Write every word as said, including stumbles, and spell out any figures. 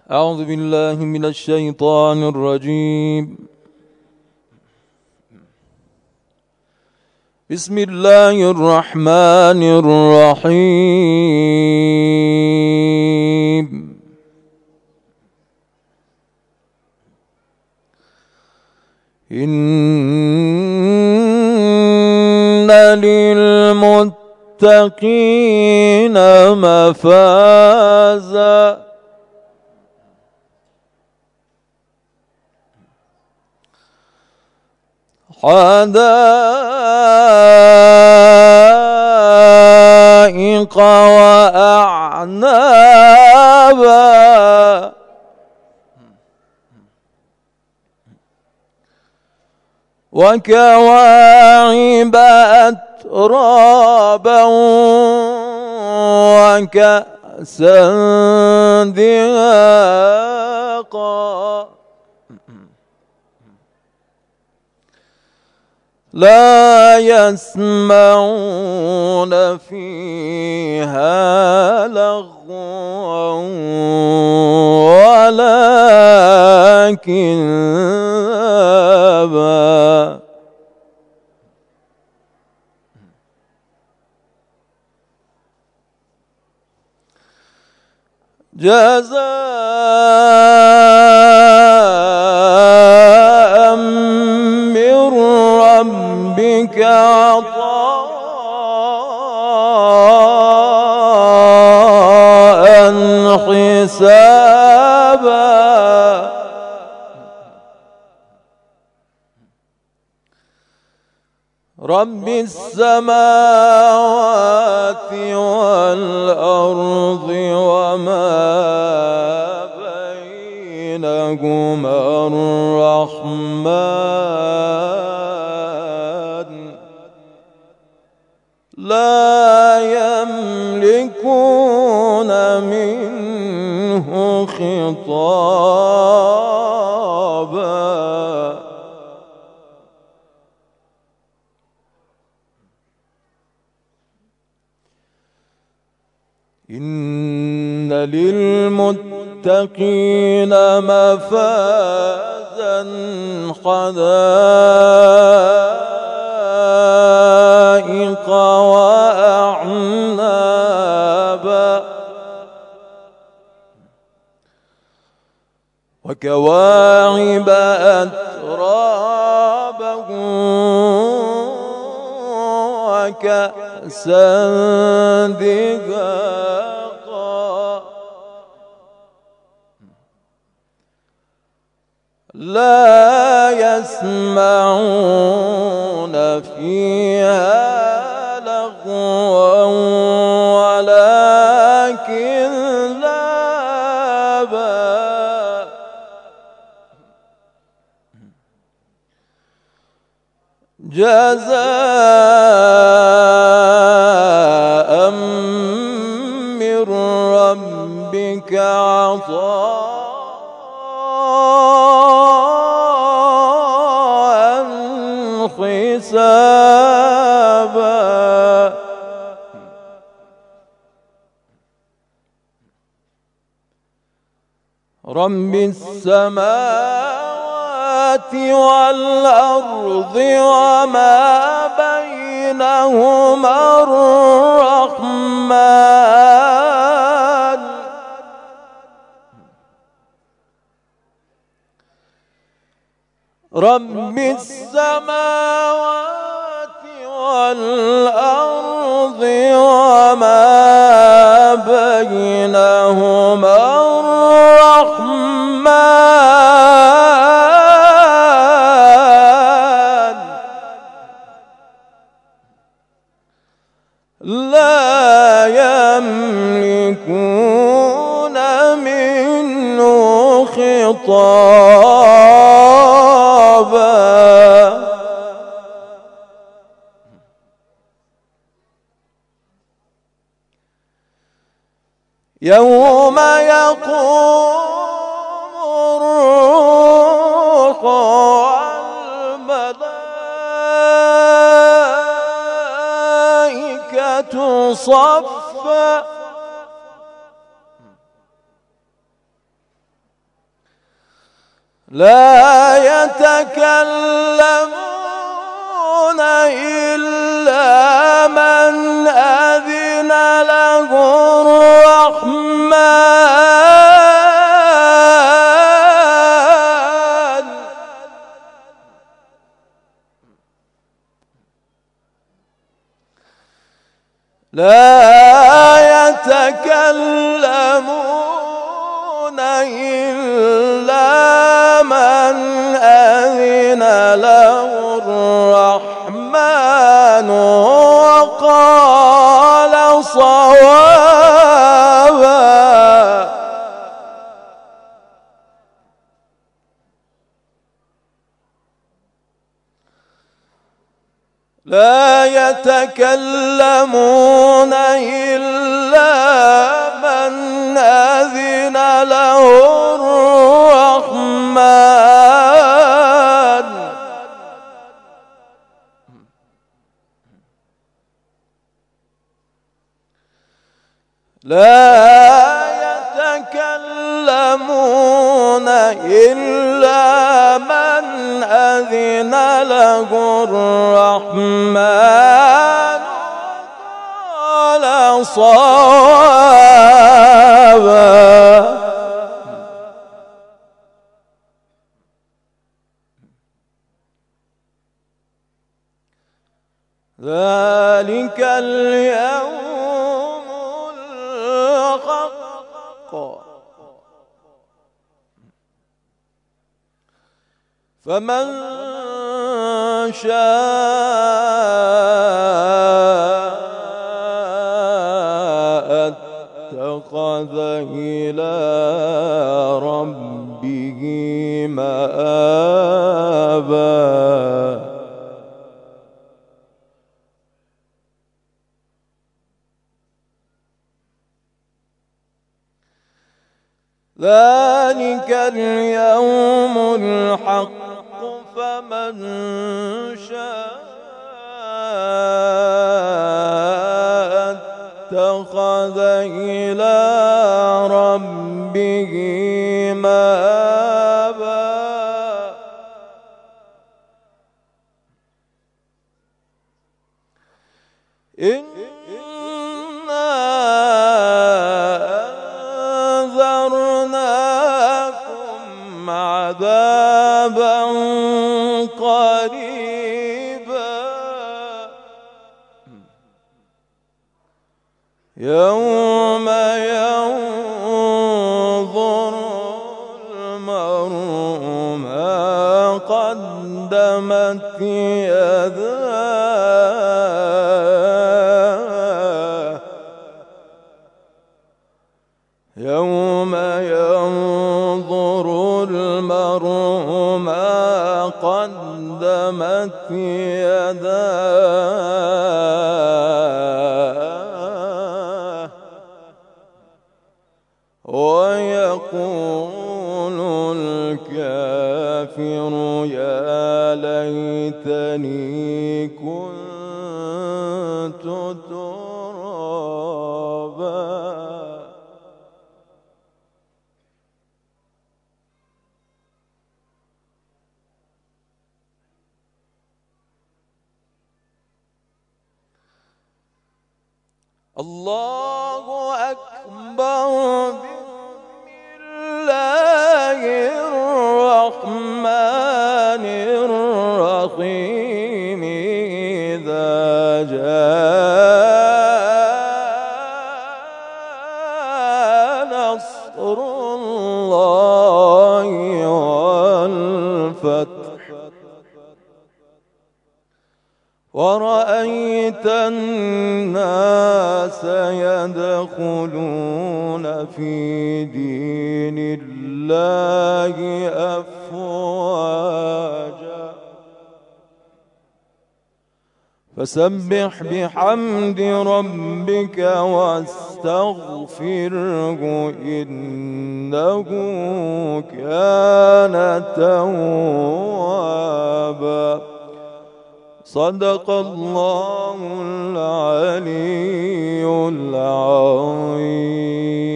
أعوذ بالله من الشيطان الرجيم. بسم الله الرحمن الرحيم. إن للمتقين مفازا حدائق وأعنابا وكواعب أترابا وكأسا دهاقا لا يسمعون فيها لغوا ولا كذابا جزاء من ربك عطاء حسابا رب السماوات والأرض وما بينهما الرحمن لا يملكون منه خطابا إن للمتقين مفازا حدائق وأعنابا وكواعب أترابا وكأسا دهاقا لا يسمعون فيها لغوا ولا كذابا جزاء من ربك عطاء حسابا رب السماوات والأرض وما بينهما الرحمن رب السماوات والأرض وما بينهما الرحمن لا يملكون منه خطابا يوم يقوم الروح والملائكة صفا لا يتكلمون إلا من أذن له الرحمن. لا يتكلمون إلا من أذن له الرحمن وقال صوابا. لا يتكلمون إلا من أذن له الرحمن. لا يتكلمون إلا من أذن له الرحمن وقال صوابا. ذلك اليوم الحق فمن شاء اتخذ إلى ربه مآبا. ذلك اليوم الحق فمن شاء اتخذ إلى ربه مآبا. إنا أنذرناكم عذابا قريبا يوم ينظر المرء ما قدمت يداه يوم ينظر المرء ما قدمت يداه ويقول الكافر يا ليتني كنت ترابا. الله أكبر. بسم الله الرحمن الرحيم. إذا جاء نصر الله والفتح ورأيت الناس يدخلون في دين الله أفواجا فسبح بحمد ربك واستغفره إنه كان توابا. صدق الله العلي العظيم.